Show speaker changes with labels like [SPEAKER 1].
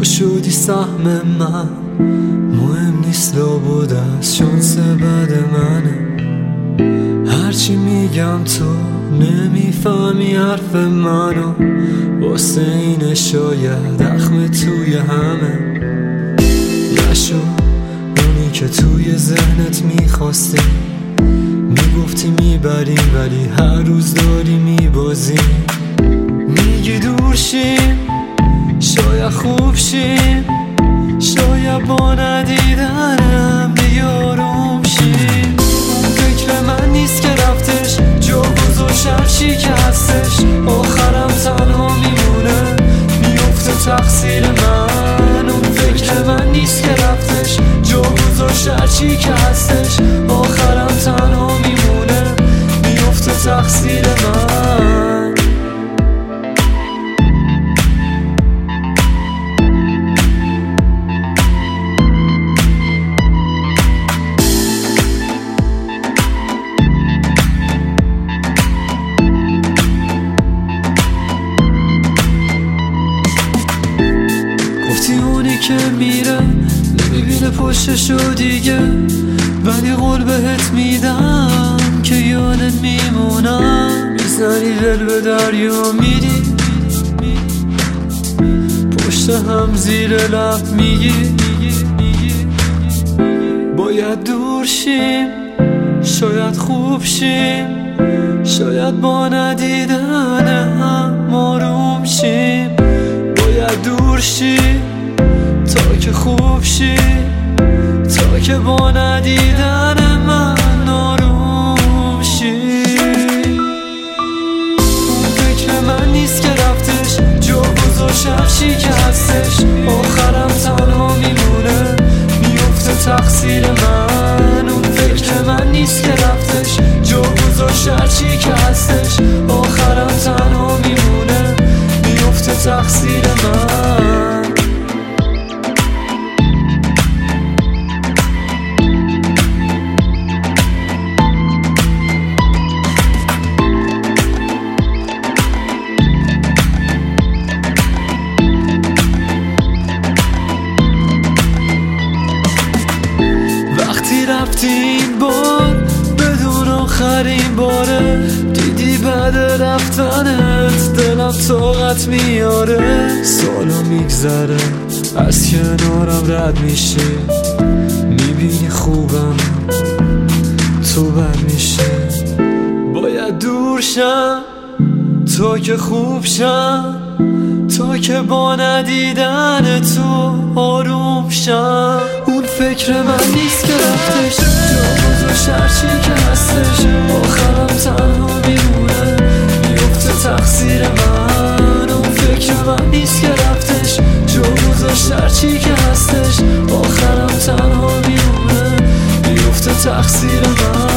[SPEAKER 1] تو شدی سهم من، مهم نیست لابد از شانس بعد منه. هرچی میگم تو نمیفهمی حرف منو، واسه اینه شاید اخم توی همه. نشو اونی که توی ذهنت میخواستی، میگفتی میبریم ولی هر روز داری میبازیم. میگی دور شیم شاید خوب شیم، شاید با ندیدنم دیگه آروم شیم. اون فکر من نیست که رفتش، جاگذاشت هرچی که هستش. آخرم تنها میمونه، میفته تقصیر من. اون فکر من نیست که رفتش، جاگذاشت هرچی که هستش. آخرم تنها میمونه، میفته تقصیر من. گفتی اونی که میره نمیبینه پشتشو دیگه، ولی قول بهت میدم که یادت میمونم. میزنی ول به دریا میری، پشت هم زیر لب میگی باید دور شیم، شاید خوب شیم، شاید با ندیدن هم آروم شیم. باید دور شی تا که خوب شی، تا که با ندیدن من آروم شی. اون فکر من نیست که رفتش، جاگذاشت هرچی که هستش. آخرم تنها میمونه، میفته تقصیر من. اون فکر من نیست که رفتش، جاگذاشت هرچی که هستش. آخرم تنها میمونه، میفته تقصیر من. وقتی رفتی این بار بدون آخرین باره، دیدی بعد رفتنت دلم طاقت میاره. سالا میگذره از کنارم رد میشی، میبینی خوبم تو بد میشی. باید دور شم تا که خوب شم، تا که با ندیدن تو آروم شم. اون فکر من نیست که رفتش، جاگذاشت هرچی که هستش. آخرم تنها میمونه، میفته تقصیر من. اون فکر من نیست که رفتش، جاگذاشت هرچی که هستش. آخرم تنها میمونه، میفته تقصیر من.